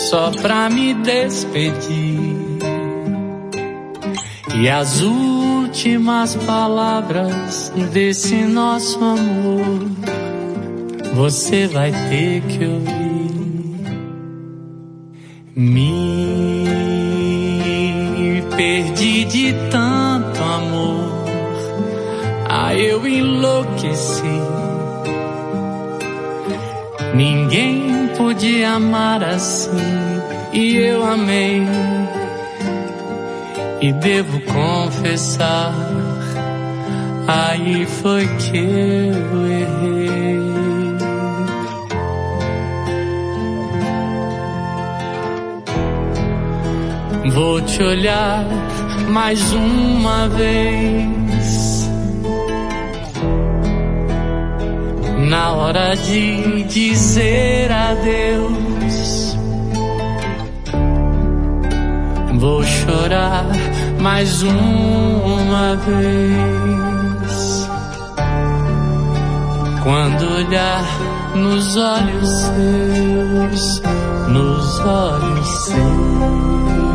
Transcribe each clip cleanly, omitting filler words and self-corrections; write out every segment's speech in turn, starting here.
só pra me despedir. E as últimas palavras desse nosso amor você vai ter que ouvir. Me perdi de tanto amor, eu enlouqueci. Ninguém podia amar assim, e eu amei. E devo confessar, aí foi que eu errei. Vou te olhar mais uma vez, na hora de dizer adeus. Vou chorar mais uma vez, quando olhar nos olhos seus, nos olhos seus.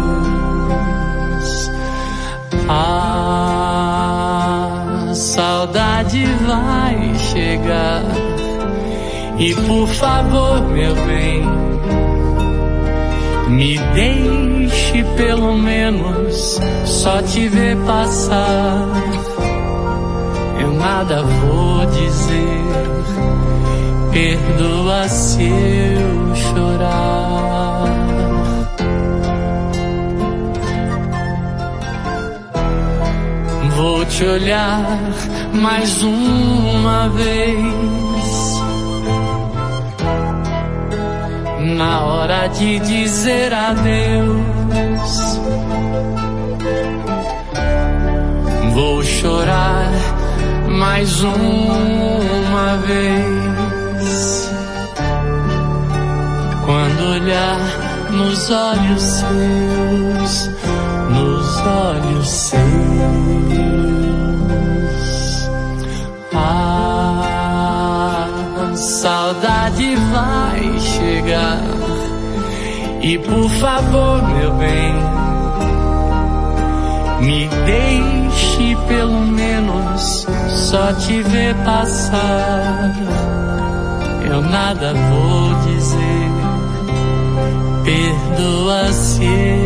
A saudade vai chegar, e por favor, meu bem, me deixe pelo menos só te ver passar. Eu nada vou dizer, perdoa se eu chorar. Vou te olhar mais uma vez, na hora de dizer adeus. Vou chorar mais uma vez, quando olhar nos olhos seus, nos olhos seus. A saudade vai chegar, e por favor, meu bem, me deixe pelo menos só te ver passar. Eu nada vou dizer, perdoa se